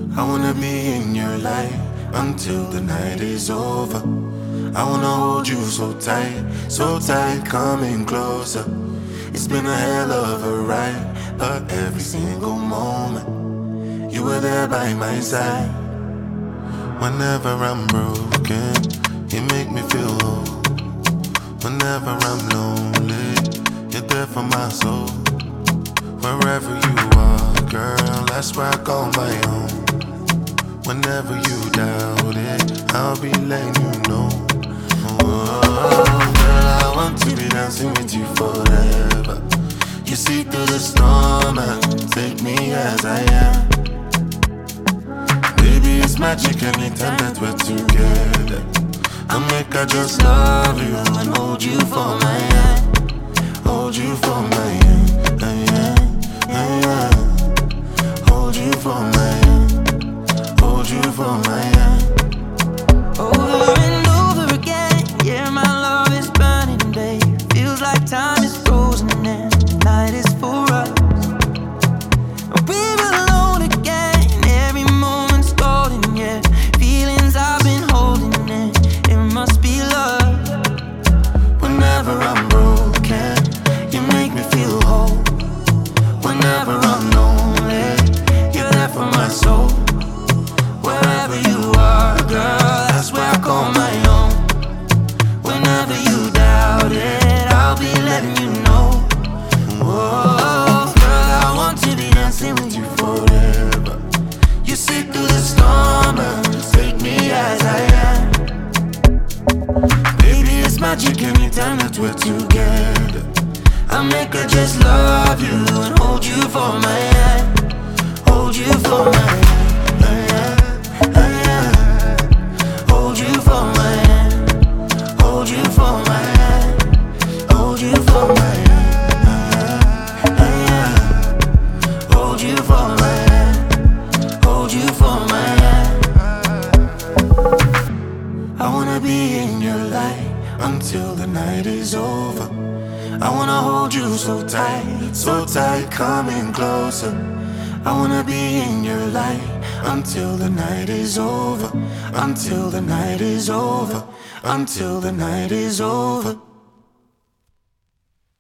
I wanna be in your life until the night is over. I wanna hold you so tight, coming closer. It's been a hell of a ride, but every single moment you were there by my side. Whenever I'm broken, you make me feel whole. Whenever I'm lonely, you're there for my soul. Wherever you are, girl, that's where I call my own. Whenever you doubt it, I'll be letting you know. Oh, girl, I want to be dancing with you forever. You see through the storm and take me as I am. Baby, it's magic anytime that we're together. I'll make I just love you and hold you for my hand. Hold you for my hand. Hold you for my hand. Hold you for my hand. Over and over again, yeah, my love is burning, babe. Feels like time is frozen and the night is for us. We're alone again, every moment's golden, yeah. Feelings I've been holding in, it must be love. Whenever I'm broken, you make me feel whole. Whenever I'm lonely, you're there for my soul. Wherever you are, girl, that's where I call my own. Whenever you doubt it, I'll be letting you know. Whoa, girl, I want to be dancing with you forever. You see through the storm and take me as I am. Baby, it's magic anytime that we're together. I make her just love you and hold you for my hand. Hold you for my hand. Hold you for my hand. Hold you for my hand. Hold you for my hand. Hold you for my hand. Hold you for my hand. I wanna be in your light until the night is over. I wanna hold you so tight, coming closer. I wanna be in your light until the night is over. Until the night is over. Until the night is over.